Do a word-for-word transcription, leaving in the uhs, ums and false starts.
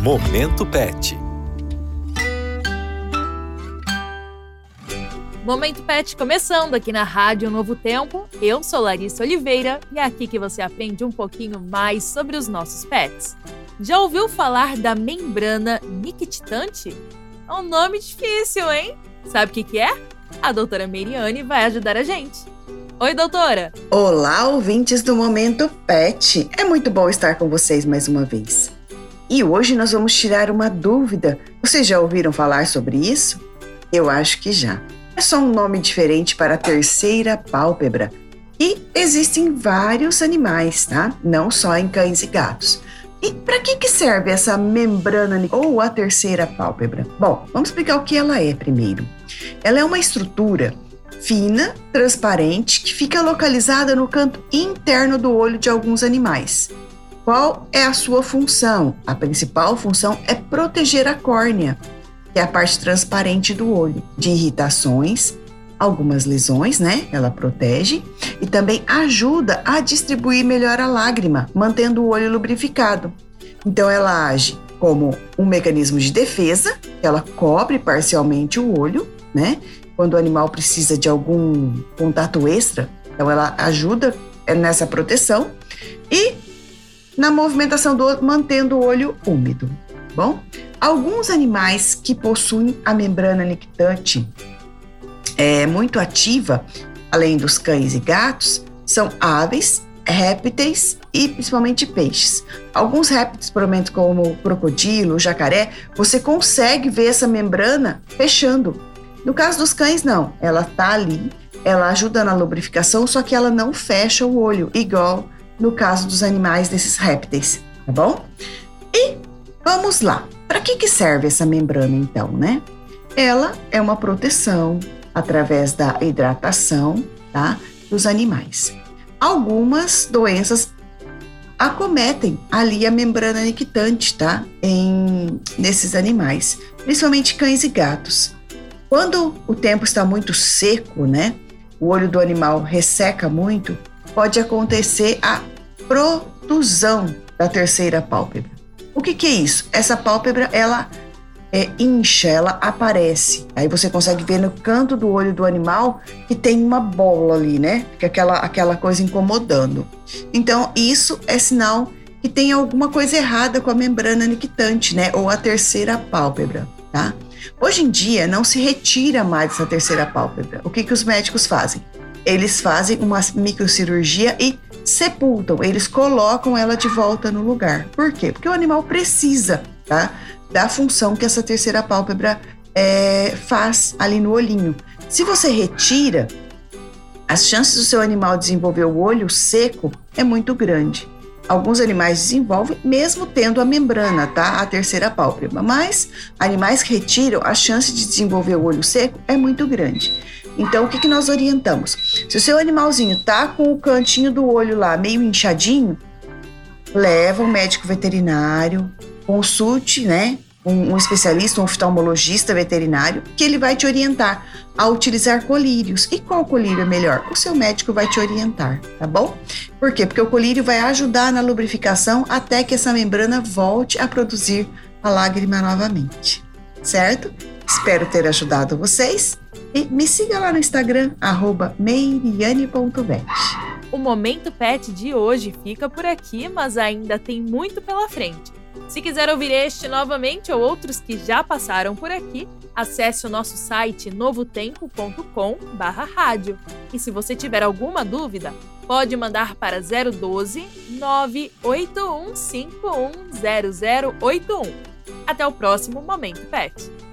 Momento Pet. Momento Pet começando aqui na Rádio Novo Tempo. Eu sou Larissa Oliveira e é aqui que você aprende um pouquinho mais sobre os nossos pets. Já ouviu falar da membrana nictitante? É um nome difícil, hein? Sabe o que que é? A doutora Meiriane vai ajudar a gente. Oi, doutora! Olá, ouvintes do Momento Pet! É muito bom estar com vocês mais uma vez. E hoje nós vamos tirar uma dúvida. Vocês já ouviram falar sobre isso? Eu acho que já. É só um nome diferente para a terceira pálpebra. E existem vários animais, tá? Não só em cães e gatos. E para que que serve essa membrana ou a terceira pálpebra? Bom, vamos explicar o que ela é primeiro. Ela é uma estrutura fina, transparente, que fica localizada no canto interno do olho de alguns animais. Qual é a sua função? A principal função é proteger a córnea, que é a parte transparente do olho, de irritações, algumas lesões, né? Ela protege e também ajuda a distribuir melhor a lágrima, mantendo o olho lubrificado. Então, ela age como um mecanismo de defesa, ela cobre parcialmente o olho, né? Quando o animal precisa de algum contato extra, então ela ajuda nessa proteção e na movimentação do olho, mantendo o olho úmido. Bom, alguns animais que possuem a membrana nictitante é, muito ativa, além dos cães e gatos, são aves, répteis e principalmente peixes. Alguns répteis, por exemplo, como o crocodilo, o jacaré, você consegue ver essa membrana fechando. No caso dos cães, não. Ela está ali, ela ajuda na lubrificação, só que ela não fecha o olho, igual no caso dos animais desses répteis, tá bom? E vamos lá. Para que que serve essa membrana, então, né? Ela é uma proteção através da hidratação, tá, dos animais. Algumas doenças acometem ali a membrana nictitante, tá, em, nesses animais, principalmente cães e gatos. Quando o tempo está muito seco, né, o olho do animal resseca muito, pode acontecer a protusão da terceira pálpebra. O que que é isso? Essa pálpebra, ela é, incha, ela aparece. Aí você consegue ver no canto do olho do animal que tem uma bola ali, né? Fica aquela, aquela coisa incomodando. Então, isso é sinal que tem alguma coisa errada com a membrana nictitante, né? Ou a terceira pálpebra, tá? Hoje em dia, não se retira mais essa terceira pálpebra. O que que os médicos fazem? Eles fazem uma microcirurgia e sepultam, eles colocam ela de volta no lugar. Por quê? Porque o animal precisa, tá, da função que essa terceira pálpebra é, faz ali no olhinho. Se você retira, as chances do seu animal desenvolver o olho seco é muito grande. Alguns animais desenvolvem mesmo tendo a membrana, tá? A terceira pálpebra. Mas animais que retiram, a chance de desenvolver o olho seco é muito grande. Então, o que que nós orientamos? Se o seu animalzinho tá com o cantinho do olho lá meio inchadinho, leva um médico veterinário, consulte, né? Um, um especialista, um oftalmologista veterinário, que ele vai te orientar a utilizar colírios. E qual colírio é melhor? O seu médico vai te orientar, tá bom? Por quê? Porque o colírio vai ajudar na lubrificação até que essa membrana volte a produzir a lágrima novamente, certo? Espero ter ajudado vocês e me siga lá no Instagram, arroba meiriane ponto vet. O Momento Pet de hoje fica por aqui, mas ainda tem muito pela frente. Se quiser ouvir este novamente ou outros que já passaram por aqui, acesse o nosso site novotempo ponto com barra rádio. E se você tiver alguma dúvida, pode mandar para zero doze, nove oito um cinco um zero zero oito um. Até o próximo Momento Pet.